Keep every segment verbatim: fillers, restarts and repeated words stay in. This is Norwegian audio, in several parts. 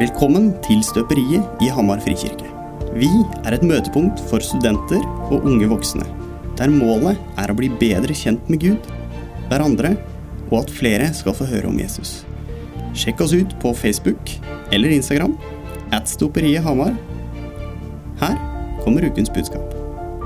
Velkommen til Støperiet i Hamar Frikirke. Vi er et møtepunkt for studenter og unge voksne, der målet er å bli bedre kjent med Gud, hverandre, og at flere skal få høre om Jesus. Sjekk oss ut på Facebook eller Instagram, at Støperiet Hamar. Her kommer ukens budskap.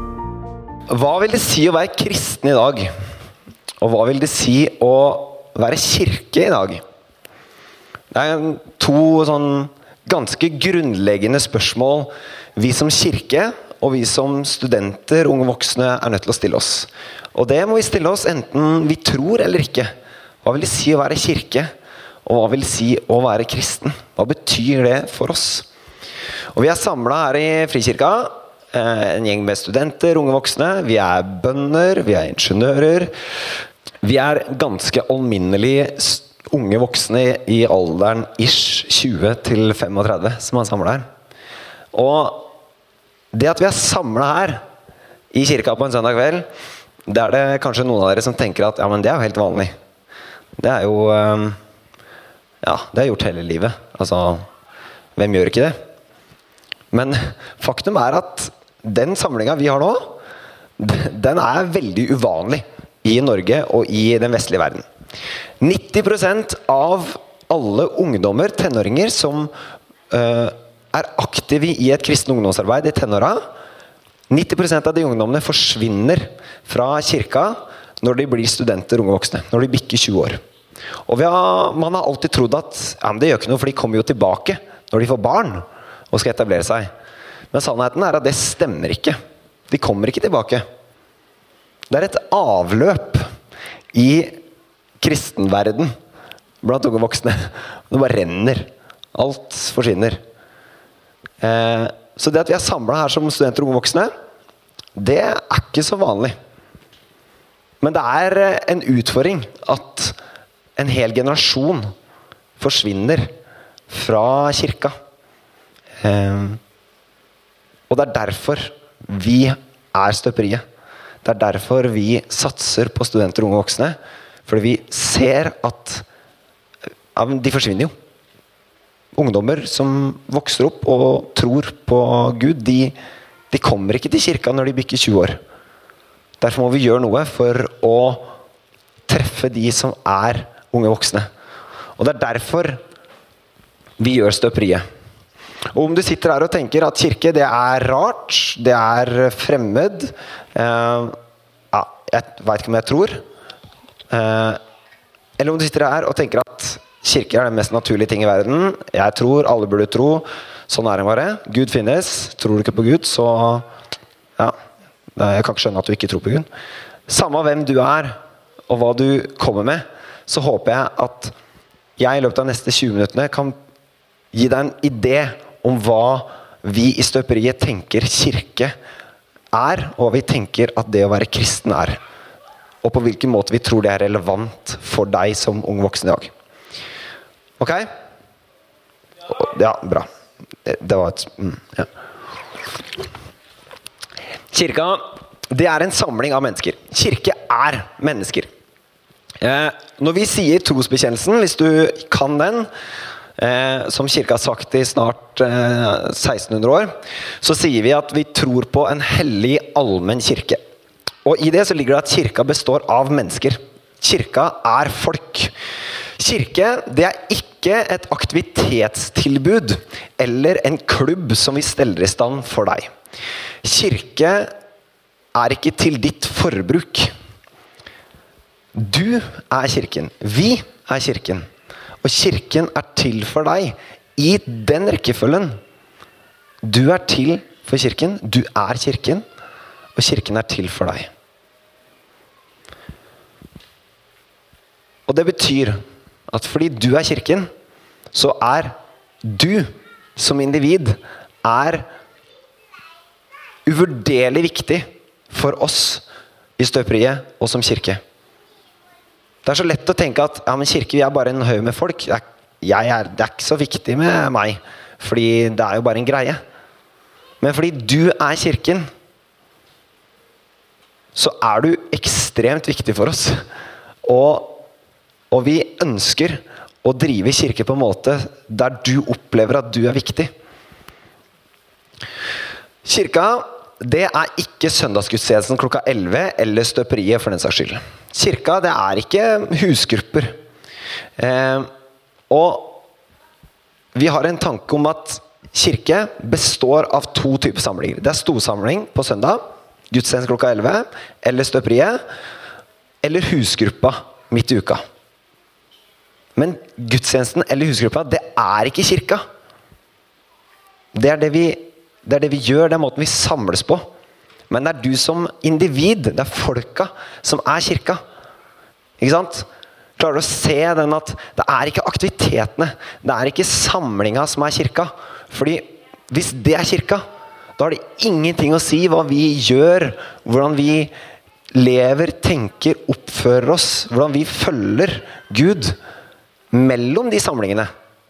Hva vil det si å være kristen i dag? Og hva vil det si å være kirke i dag? Det er to sånn ganske grunnleggende spørsmål vi som kirke og vi som studenter, unge voksne, er nødt til å stille oss. Og det må vi stille oss enten vi tror eller ikke. Hva vil det si å være kirke? Og hva vil det si å være kristen? Hva betyr det for oss? Og vi er samlet her i Frikirka, en gjeng med studenter, unge voksne. Vi er bønder, vi er ingeniører. Vi er ganske alminnelige unge voksne i alderen ish tjue til femogtredve som er samlet her. Og det at vi er samlet her i kirka på en søndag kveld, det er det kanskje noen av dere som tenker at ja, men det er jo helt vanlig. Det er jo, ja, det er gjort hele livet. Altså, hvem gjør ikke det? Men faktum er at den samlingen vi har nå, den er veldig uvanlig i Norge og i den vestlige verden. nitti prosent av alle ungdommer, tenåringer som uh, er aktive i et kristen ungdomsarbeid i tenåra, nitti prosent av de ungdommene forsvinner fra kirka når de blir studenter, unge voksne, når de bikker tjue år. Og vi har, man har alltid trodd at ja, men det gjør ikke noe, for de kommer jo tilbake når de får barn og skal etablere seg. Men sannheten er at det stemmer ikke. De kommer ikke tilbake. Det er et avløp i kristenverden blant unge voksne. Det bare renner. Alt forsvinner. Eh, så det at vi er samlet her som studenter og unge voksne, det er ikke så vanlig. Men det er en utfordring at en hel generasjon forsvinner fra kirka. Eh, og det er derfor vi er Støperiet. Det er derfor vi satser på studenter og unge voksne. Fordi vi ser at ja, de forsvinner jo. Ungdommer som vokser opp og tror på Gud, de, de kommer ikke til kirka når de bikker tjue år. Derfor må vi gjøre noe for å treffe de som er unge voksne. Og det er derfor vi gjør Støperiet. Og om du sitter her og tenker at kirke det er rart, det er fremmed, eh, ja, jeg vet ikke om jeg tror, eh, eller om du sitter her og tenker at kirke er den mest naturlige ting i verden, jeg tror, alle burde tro, sånn er det bare, Gud finnes, tror du ikke på Gud, så ja, jeg kan ikke skjønne at du ikke tror på Gud. Samme hvem du er, og hva du kommer med, så håper jeg at jeg i løpet av neste tjue minuttene kan gi deg en idé om hva vi i Støperiet tenker kirke er, og hva vi tenker at det å være kristen er. Og på hvilken måte vi tror det er relevant for deg som ung voksen i dag. Ok? Ja, bra. Det, det var et... Mm, ja. Kirka, det er en samling av mennesker. Kirke er mennesker. Eh, når vi sier trosbekjennelsen, hvis du kan den, Eh, som kirka har sagt i snart eh, seksten hundre år, så sier vi at vi tror på en hellig allmenn kirke. Og i det så ligger det at kirka består av mennesker. Kirka er folk. Kirke, det er ikke et aktivitetstilbud eller en klubb som vi steller i stand for deg. Kirke er ikke til ditt forbruk. Du er kirken. Vi er kirken. Og kirken er til for deg i den rekkefølgen. Du er til for kirken, du er kirken, og kirken er til for deg. Og det betyr at fordi du er kirken, så er du som individ er uvurderlig viktig for oss i Støperiet og som kirke. Det er så lett å tenke at ja, men kirke, vi er bare en haug med folk. Det er, jeg er, det er ikke så viktig med meg, fordi det er jo bare en greie. Men fordi du er kirken, så er du ekstremt viktig for oss. Og, og vi ønsker å drive kirke på en måte der du opplever at du er viktig. Kirka, det er ikke søndagsgudstjenesten klokka elleve eller støperiet for den saks skyld. Kirka, det er ikke husgrupper. Eh, og vi har en tanke om at kirke består av to typer samlinger. Det er storsamling på søndag, gudstjeneste klokka elleve, eller støperiet, eller husgruppa midt i uka. Men gudstjenesten eller husgruppa, det er ikke kirka. Det er det vi, det er det vi gjør, det er måten vi samles på. Men det er du som individ, det er folka som er kirka. Ikke sant? Klarer du å se den at det er ikke aktivitetene, det er ikke samlinga som er kirka. Fordi hvis det er kirka, da har det ingenting å si hva vi gjør, hvordan vi lever, tenker, oppfører oss, hvordan vi følger Gud mellom de samlingene.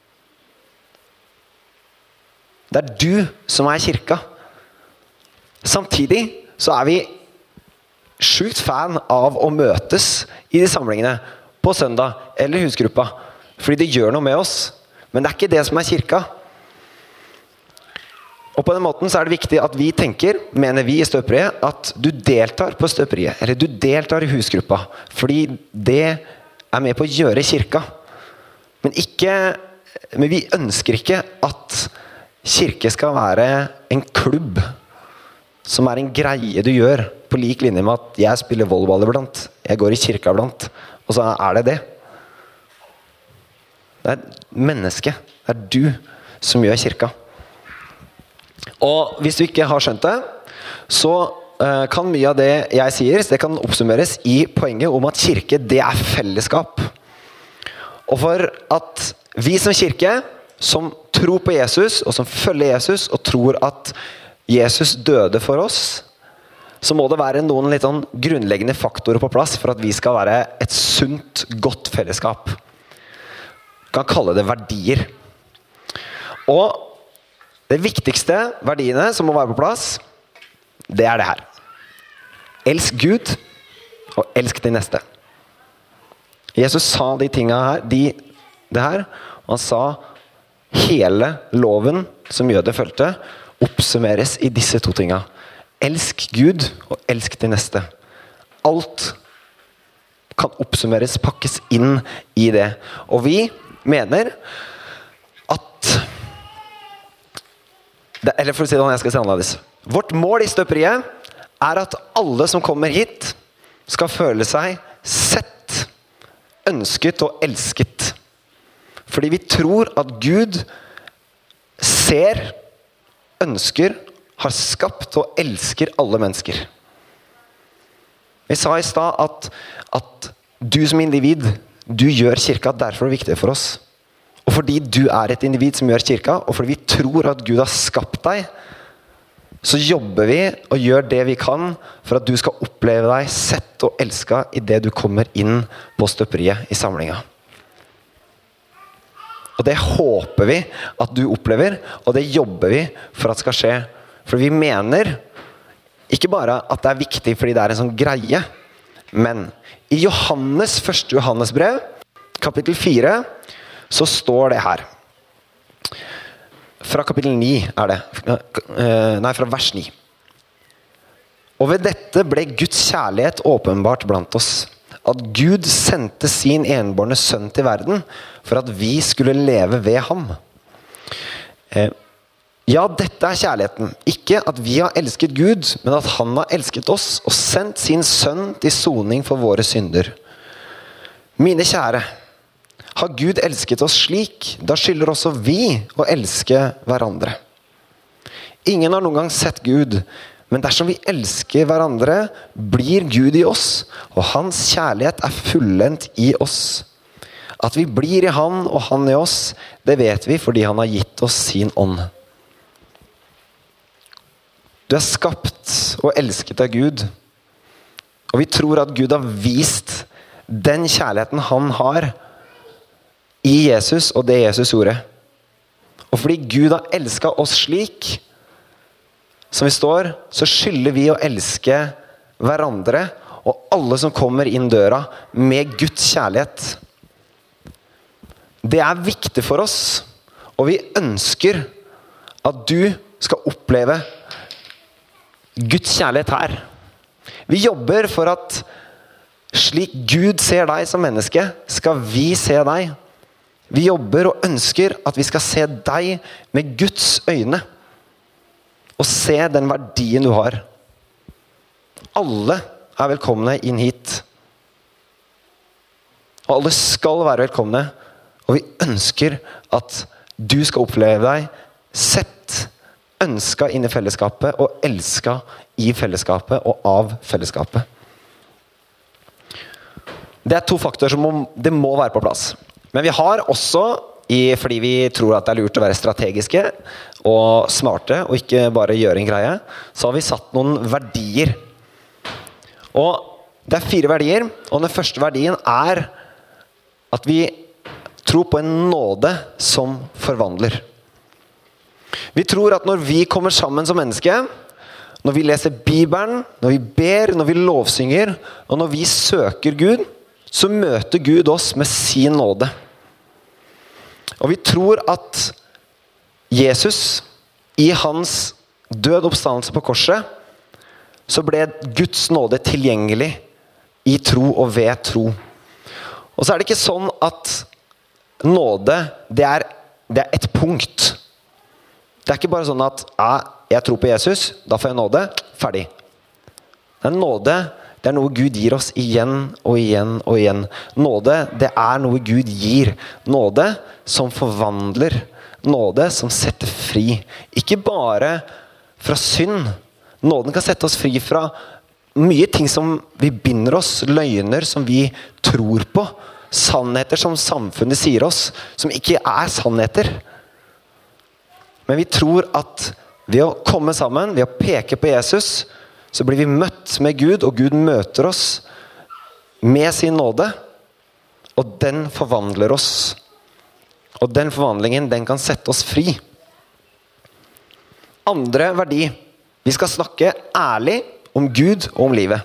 Det er du som er kirka. Samtidig så er vi sjukt fan av å møtes i de samlingene på søndag eller husgruppa, fordi det gjør noe med oss. Men det er ikke det som er kirka. Og på den måten så er det viktig at vi tenker, mener vi i støperiet, at du deltar på støperiet, eller du deltar i husgruppa, fordi det er med på å gjøre kirka. Men, ikke, men vi ønsker ikke at kirke skal være en klubb som er en greie du gjør på lik linje med at jeg spiller volleyball iblant, jeg går i kirka iblant, og så er det det. Det er menneske, det er du som gjør kirka. Og hvis du ikke har skjønt det, så uh, kan mye av det jeg sier, det kan oppsummeres i poenget om at kirke, det er fellesskap. Og for at vi som kirke, som tror på Jesus, og som følger Jesus, og tror at Jesus døde for oss, så må det være noen litt sånn grunnleggende faktorer på plass for at vi skal være et sunt, godt fellesskap. Vi kan kalle det verdier. Og det viktigste verdiene som må være på plass, det er det her. Elsk Gud, og elsk de neste. Jesus sa de tingene her, de, det her, og han sa hele loven som jøder følte, oppsummeres i disse to tingene. Elsk Gud, og elsk de neste. Alt kan oppsummeres, pakkes inn i det. Og vi mener at det, eller for å si det, jeg skal si annerledes. Vårt mål i støperiet er at alle som kommer hit skal føle seg sett, ønsket og elsket. Fordi vi tror at Gud ser, ønsker, har skapt og elsker alle mennesker. Vi sa i sted at, at du som individ, du gjør kirka, derfor er det viktig for oss. Og fordi du er et individ som gjør kirka, og fordi vi tror at Gud har skapt deg, så jobber vi og gjør det vi kan for at du skal oppleve deg sett og elsket i det du kommer inn på støperiet i samlinga. Og det håper vi at du opplever, og det jobber vi for at skal skje. For vi mener ikke bare at det er viktig fordi det er en sånn greie, men i Johannes, første Johannes brev, kapittel fire, så står det her. Fra kapittel ni er det. Nei, fra vers ni. Og ved dette ble Guds kjærlighet åpenbart blant oss. At Gud sendte sin enbårne sønn til verden for at vi skulle leve ved ham. Ja, dette er kjærligheten. Ikke at vi har elsket Gud, men at han har elsket oss og sendt sin sønn til soning for våre synder. Mine kjære, har Gud elsket oss slik, da skylder også vi å elske hverandre. Ingen har noen gang sett Gud, men dersom vi elsker hverandre, blir Gud i oss, og hans kjærlighet er fullendt i oss. At vi blir i han og han i oss, det vet vi fordi han har gitt oss sin ånd. Du er skapt og elsket av Gud, og vi tror at Gud har vist den kjærligheten han har i Jesus og det Jesus gjorde. Og fordi Gud har elsket oss slik, som vi står, så skylder vi å elske hverandre og alle som kommer inn døra med Guds kjærlighet. det er viktig for oss, og vi ønsker at du skal oppleve Guds kjærlighet her. Vi jobber for at slik Gud ser deg som menneske, skal vi se deg. Vi jobber og ønsker at vi skal se deg med Guds øyne, og se den verdien du har. Alle er velkomne inn hit. Og alle skal være velkomne, og vi ønsker at du skal oppleve deg sett, ønsket inn i fellesskapet, og elsket i fellesskapet og av fellesskapet. Det er to faktorer som må, det må være på plass. Men vi har også, i, fordi vi tror at det er lurt å være strategiske og smarte, og ikke bare gjøre en greie, så har vi satt noen verdier. Og det er fire verdier, og den første verdien er at vi tror på en nåde som forvandler. Vi tror at når vi kommer sammen som menneske, når vi leser Bibelen, når vi ber, når vi lovsynger, og når vi søker Gud, så møter Gud oss med sin nåde. Og vi tror at Jesus, i hans død oppstandelse på korset, så ble Guds nåde tilgjengelig i tro og ved tro. Og så er det ikke sånn at nåde, det er, det er et punkt. Det er ikke bare sånn at ja, jeg tror på Jesus, da får jeg nåde, ferdig. Det er nåde, det er noe Gud gir oss igjen og igjen og igjen. Nåde, det er noe Gud gir. Nåde som forvandler. Nåde som setter fri. Ikke bare fra synd. Nåden kan sette oss fri fra mye ting som vi binder oss, løgner som vi tror på, sannheter som samfunnet sier oss, som ikke er sannheter. Men vi tror at ved å komme sammen, ved å peke på Jesus, så blir vi møtt med Gud, og Gud møter oss med sin nåde, og den forvandler oss. Og den forvandlingen, den kan sette oss fri. Andre verdi. Vi skal snakke ærlig om Gud og om livet.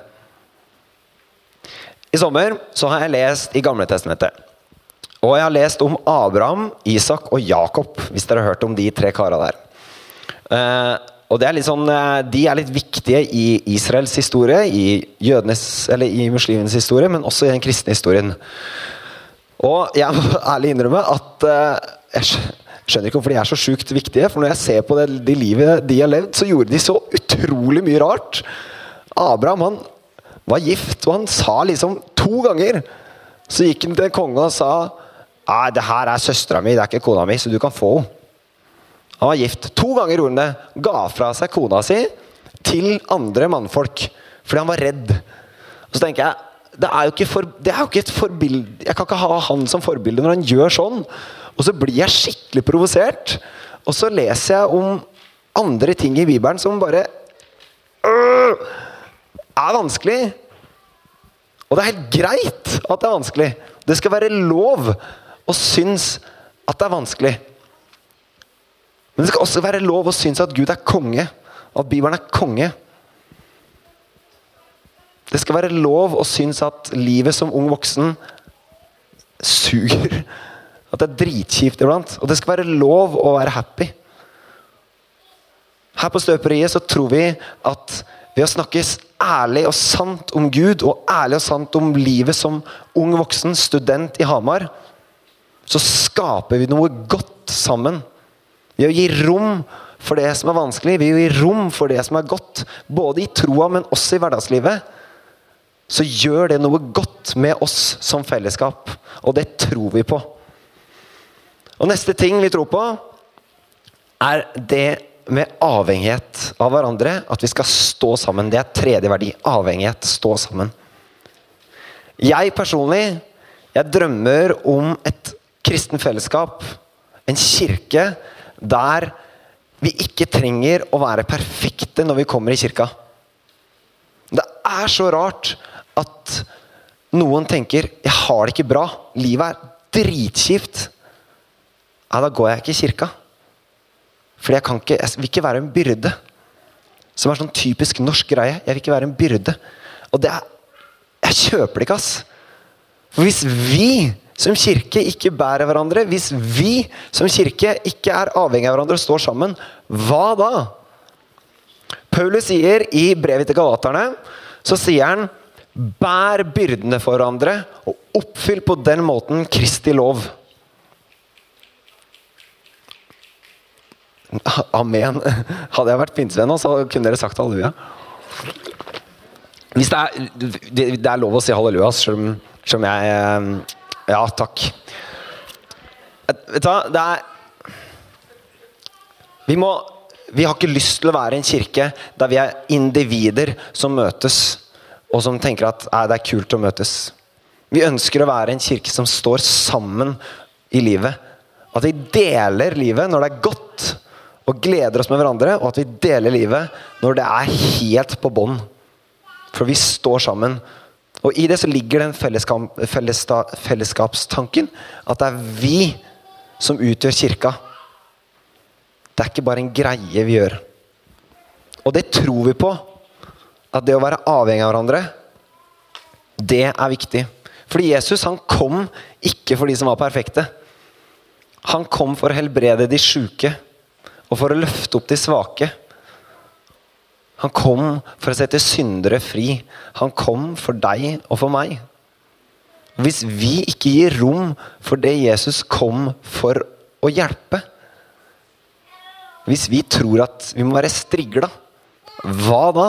I sommer så har jeg lest i Gamle Testamentet. Og jeg har lest om Abraham, Isak og Jakob, hvis dere har hørt om de tre karene der. Uh, og det er litt sånn, de er litt viktige i Israels historie, i jødenes, eller i muslimenes historie, men også i den kristne historien. Og jeg må ærlig innrømme at uh, jeg skjønner ikke hvorfor de er så sykt viktige, for når jeg ser på det, de livet de har levd, så gjorde de så utrolig mye rart. Abraham, han var gift, og han sa liksom to ganger, så gikk han til kongen og sa, «Nei, det her er søstera mi, det er ikke kona mi, så du kan få henne.» Han var gift. To ganger gjorde han det. Ga fra seg kona si til andre mannfolk. Fordi han var redd. Og så tenker jeg, det er jo ikke, for, det er jo ikke et forbilde. Jeg kan ikke ha han som forbilde når han gjør sånn. Og så blir jeg skikkelig provosert. Og så leser jeg om andre ting i Bibelen som bare øh, er vanskelig. Og det er helt greit at det er vanskelig. Det skal være lov å synes at det er vanskelig. Men det skal også være lov å synes at Gud er konge, at Bibelen er konge. Det skal være lov å synes at livet som ung voksen suger, at det er dritkjipt iblant, og det skal være lov å være happy. Her på Støperiet så tror vi at ved å snakke ærlig og sant om Gud, og ærlig og sant om livet som ung voksen, student i Hamar, så skaper vi noe godt sammen. Vi gir rom for det som er vanskelig, vi gir rom for det som er godt, både i troa, men også i hverdagslivet. Så gjør det noe godt med oss som fellesskap, og det tror vi på. Og neste ting vi tror på, er det med avhengighet av hverandre, at vi skal stå sammen. Det er tredje verdi, avhengighet, stå sammen. Jeg personlig, jeg drømmer om et kristen fellesskap, en kirke, der vi ikke trenger å være perfekte når vi kommer i kirka. Det er så rart at noen tenker, jeg har det ikke bra, livet er dritkjipt. Ja, da går jeg ikke i kirka. Fordi jeg, kan ikke, jeg vil ikke være en byrde. Som er sånn typisk norsk greie, jeg vil ikke være en byrde. Og det er, jeg kjøper det ikke, ass. For hvis vi som kirke ikke bærer hverandre, hvis vi som kirke ikke er avhengig av hverandre og står sammen, hva da? Paulus sier i brevet til Galaterne, så sier han, bær byrdene for hverandre og oppfyll på den måten Kristi lov. Amen. Hadde jeg vært pinsevenn nå, så kunne dere sagt halleluja. Hvis det er, det, det er lov å si halleluja, selv om, selv om jeg... Ja, takk. Vet du hva, det er... Vi må... Vi har ikke lyst til å være en kirke der vi er individer som møtes, og som tenker at det er kult å møtes. Vi ønsker å være en kirke som står sammen i livet. At vi deler livet når det er godt, og gleder oss med hverandre, og at vi deler livet når det er helt på bånd. For vi står sammen. Og i det så ligger den fellesskap, fellesskap, fellesskapstanken, at det er vi som utgjør kirka. Det er ikke bare en greie vi gjør. Og det tror vi på, at det å være avhengig av hverandre, det er viktig. Fordi Jesus, han kom ikke for de som var perfekte. Han kom for å helbrede de syke, og for å løfte opp de svake. Han kom for å sette syndere fri. Han kom for deg og for meg. Hvis vi ikke gir rom for det Jesus kom for å hjelpe, hvis vi tror at vi må være strigla, hva da?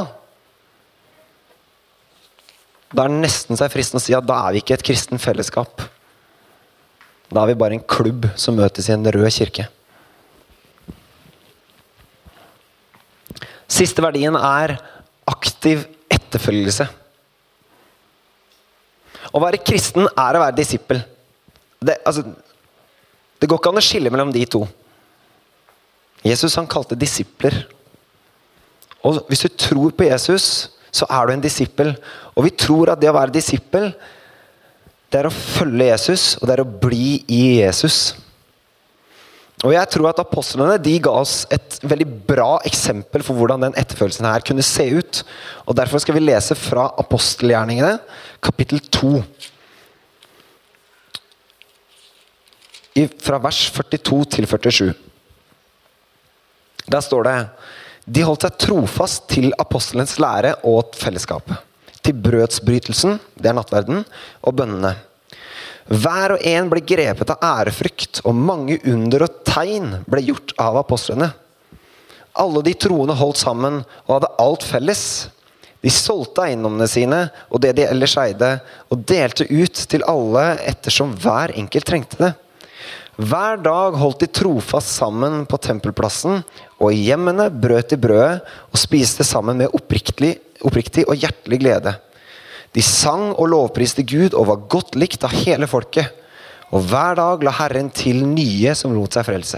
Da er det nesten så fristende å si at da er vi ikke et kristen fellesskap. Da er vi bare en klubb som møtes i en rød kirke. Siste verdien er aktiv etterfølgelse. Å være kristen er å være disippel. Det, altså, det går ikke an å skille mellom de to. Jesus, han kalte disipler. Og hvis du tror på Jesus, så er du en disippel. Og vi tror at det å være disippel, det er å følge Jesus, og det er å bli i Jesus. Og jeg tror at apostlene, de ga oss et veldig bra eksempel for hvordan den etterfølgelsen her kunne se ut. Og derfor skal vi lese fra apostelgjerningene, kapittel to. I, fra vers førtito til førtisju. Der står det, de holdt seg trofast til apostelens lære og fellesskapet, til brødsbrytelsen, det er nattverden, og bønnene. Hver og en ble grepet av ærefrykt, og mange under og tegn ble gjort av apostlene. Alle de troende holdt sammen og hadde alt felles. De solgte eiendommene sine og det de ellers eide, og delte ut til alle ettersom hver enkelt trengte det. Hver dag holdt de trofast sammen på tempelplassen, og i hjemmene brøt de brødet og spiste sammen med oppriktig, oppriktig og hjertelig glede. De sang og lovpriste Gud og var godt likt av hele folket, og hver dag la Herren til nye som lot seg frelse.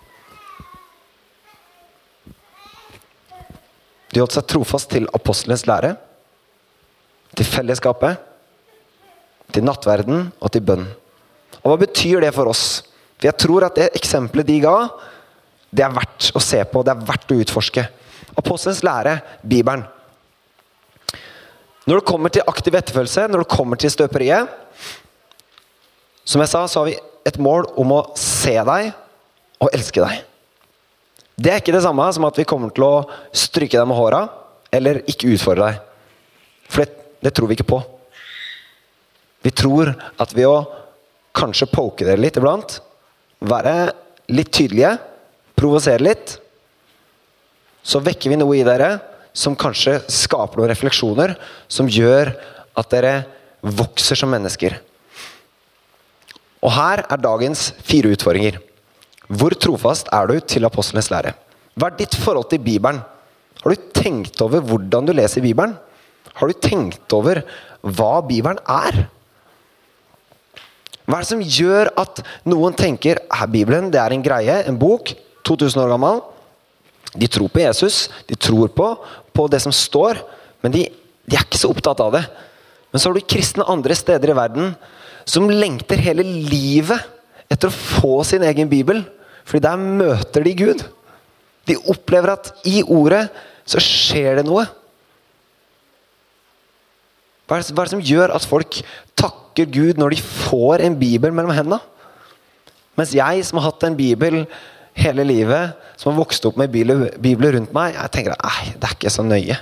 De holdt seg trofast til apostelens lære, til fellesskapet, til nattverden og til bønn. Og hva betyr det for oss? For jeg tror at det eksempelet de ga, det er verdt å se på, det er verdt å utforske. Apostelens lære, Bibelen. Når det kommer til aktiv etterfølgelse, når det kommer til støperiet, som jeg sa, så har vi et mål om å se deg og elske deg. Det er ikke det samme som at vi kommer til å stryke deg med håra, eller ikke utfordre deg. For det, det tror vi ikke på. Vi tror at ved å kanskje poke dere litt iblant, være litt tydelige, provosere litt, så vekker vi noe i dere som kanskje skaper noen refleksjoner som gjør at dere vokser som mennesker. Og her er dagens fire utfordringer. Hvor trofast er du til apostlenes lære? Hva er ditt forhold til Bibelen? Har du tenkt over hvordan du leser Bibelen? Har du tenkt over hva Bibelen er? Hva er det som gjør at noen tenker at Bibelen det er en greie, en bok, to tusen år gammel? De tror på Jesus, de tror på, på det som står, men de, de er ikke så opptatt av det. Men så har du kristne andre steder i verden som lengter hele livet etter å få sin egen Bibel, fordi der møter de Gud. De opplever at i ordet så skjer det noe. Hva er, det, hva er det som gjør at folk takker Gud når de får en bibel mellom hendene? Mens jeg som har hatt en bibel hele livet, som har vokst opp med bibler, bibler rundt meg, jeg tenker at nei, det er ikke så nøye.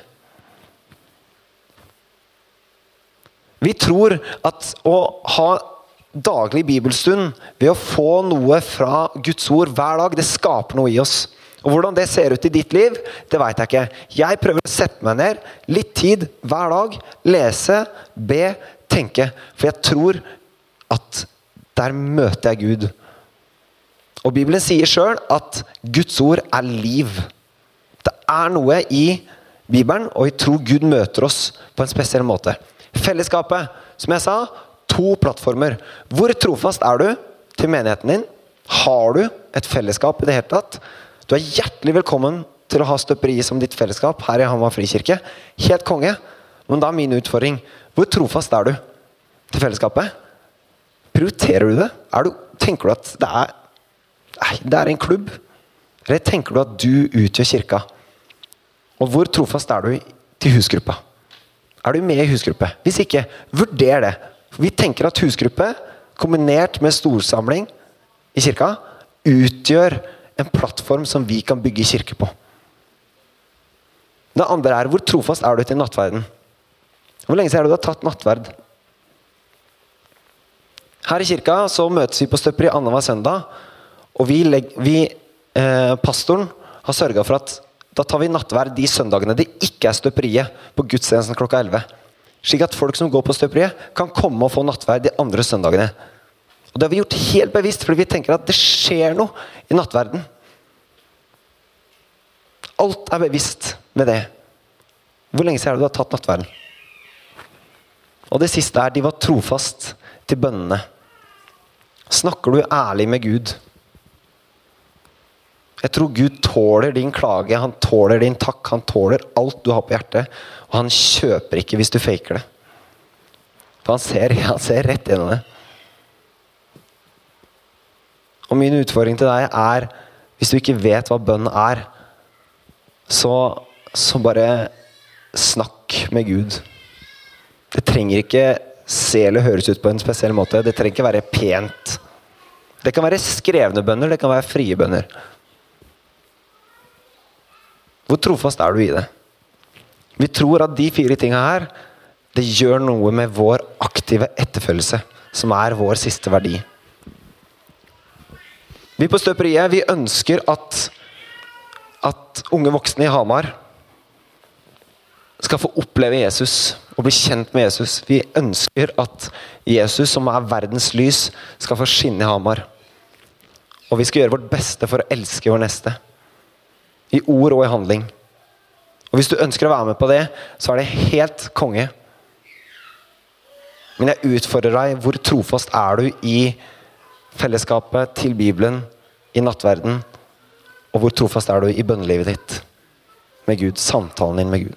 Vi tror at å ha daglig bibelstund ved å få noe fra Guds ord hver dag, det skaper noe i oss. Og hvordan det ser ut i ditt liv, det vet jeg ikke. Jeg prøver å sette meg ned, litt tid hver dag, lese, be, tenke. For jeg tror at der møter jeg Gud. Og Bibelen sier selv at Guds ord er liv. Det er noe i Bibelen, og jeg tror Gud møter oss på en spesiell måte. Fellesskapet, som jeg sa, to plattformer. Hvor trofast er du til menigheten din? Har du et fellesskap i det hele tatt? Du er hjertelig velkommen til å ha støperi som ditt fellesskap her i Hamar Frikirke. Helt konge. Men da er min utfordring. Hvor trofast er du til fellesskapet? Prioriterer du det? Er du, tenker du at det er, nei, det er en klubb? Eller tenker du at du utgjør kirka? Og hvor trofast er du til husgruppa? Er du med i husgruppe? Hvis ikke, vurder det. Vi tenker at husgruppe, kombinert med storsamling i kirka, utgjør en plattform som vi kan bygge kirke på. Det andre er, hvor trofast er du til nattverden? Hvor lenge siden er det du har tatt nattverd? Her i kirka så møtes vi på støperi annenhver søndag, og vi, legger, vi eh, pastoren har sørget for at da tar vi nattverd de søndagene det ikke er støperiet på gudstjenesten klokka elleve. Slik at folk som går på støperiet kan komme og få nattverd de andre søndagene. Og det har vi gjort helt bevisst, fordi vi tenker at det skjer noe i nattverden. Alt er bevisst med det. Hvor lenge siden er det du har tatt nattverden? Og det siste er, de var trofast til bønnene. Snakker du ærlig med Gud? Jeg tror Gud tåler din klage, han tåler din takk, han tåler alt du har på hjertet, og han kjøper ikke hvis du faker det. For han ser, han ser rett gjennom det. Og min utfordring til deg er, hvis du ikke vet hva bønn er, så, så bare snakk med Gud. Det trenger ikke se eller høres ut på en spesiell måte, det trenger ikke være pent. Det kan være skrevne bønner, det kan være frie bønner. Hvor trofast er du i det? Vi tror at de fire tingene her, det gjør noe med vår aktive etterfølgelse, som er vår siste verdi. Vi på støperiet, vi ønsker at, at unge voksne i Hamar skal få oppleve Jesus og bli kjent med Jesus. Vi ønsker at Jesus, som er verdens lys, skal få skinne i Hamar. Og vi skal gjøre vårt beste for å elske vår neste. I ord og i handling. Og hvis du ønsker å være med på det, så er det helt konge. Men jeg utfordrer deg, hvor trofast er du i fellesskapet til Bibelen, i nattverden, og hvor trofast er du i bønnelivet ditt med Gud, samtalen din med Gud.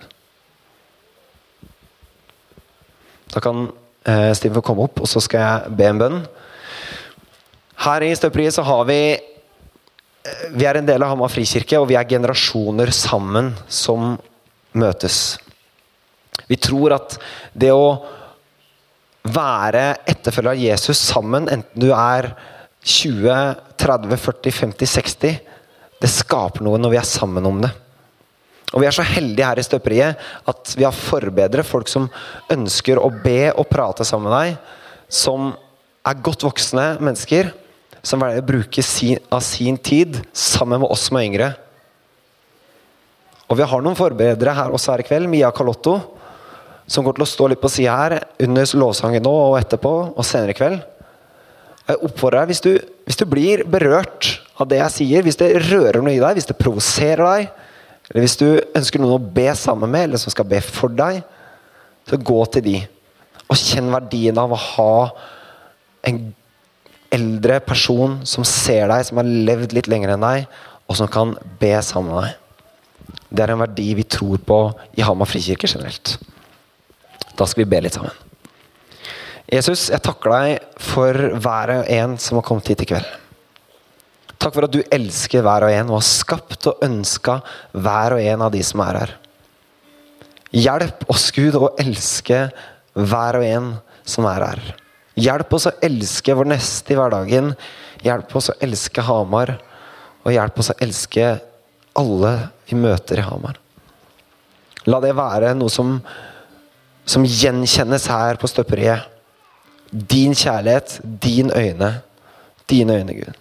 Da kan eh, Steven få komme opp, og så skal jeg be en bønn. Her i Støperiet så har vi Vi er en del av Hamar Frikirke, og vi er generasjoner sammen som møtes. Vi tror at det å være etterfølger av Jesus sammen, enten du er tjue, tretti, førti, femti, seksti, det skaper noe når vi er sammen om det. Og vi er så heldige her i Støperiet at vi har forbedre, folk som ønsker å be og prate sammen med deg, som er godt voksne mennesker, som vil bruke sin, av sin tid sammen med oss som er yngre. Og vi har noen forberedere her også her i kveld, Mia Carlotto, som går til å stå litt på siden her, under lovsangen nå og etterpå, og senere i kveld. Jeg oppfordrer deg, hvis du, hvis du blir berørt av det jeg sier, hvis det rører noe i deg, hvis det provoserer deg, eller hvis du ønsker noen å be sammen med, eller som skal be for deg, så gå til de, og kjenn verdien av å ha en eldre person som ser deg, som har levd litt lenger enn deg, og som kan be sammen med deg. Det er en verdi vi tror på i Hamar Frikirke generelt. Da skal vi be litt sammen. Jesus, jeg takker deg for hver og en som har kommet hit i kveld. Takk for at du elsker hver og en, og har skapt og ønsket hver og en av de som er her. Hjelp oss, Gud, å elske hver og en som er her. Hjelp oss å elske vår neste i hverdagen. Hjelp oss å elske Hamar. Og hjelp oss å elske alle vi møter i Hamar. La det være noe som, som gjenkjennes her på støperiet. Din kjærlighet, din øyne. Dine øyne, Gud.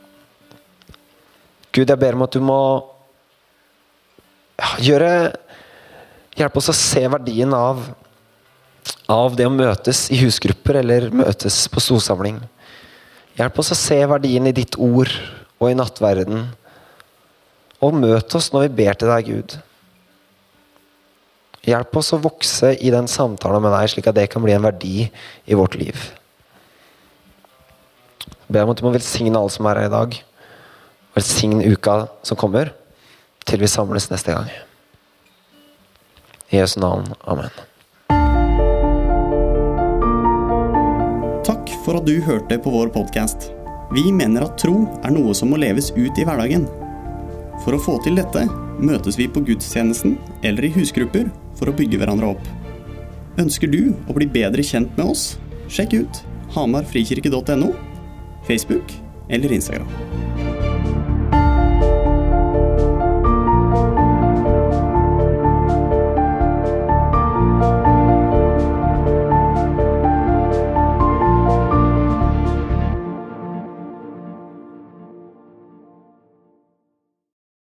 Gud, jeg ber om at du må ja, gjøre hjelp oss å se verdien av av det å møtes i husgrupper eller møtes på storsamling. Hjelp oss å se verdien i ditt ord og i nattverden. Og møt oss når vi ber til deg, Gud. Hjelp oss å vokse i den samtalen med deg, slik at det kan bli en verdi i vårt liv. Jeg ber om at du må velsigne alle som er her i dag. Velsigne uka som kommer, til vi samles neste gang. I Jesu navn. Amen. Takk for at du hørte på vår podcast. Vi mener at tro er noe som må leves ut i hverdagen. For å få til dette, møtes vi på gudstjenesten eller i husgrupper for å bygge hverandre opp. Ønsker du å bli bedre kjent med oss? Sjekk ut hamar frikirke punktum no, Facebook eller Instagram.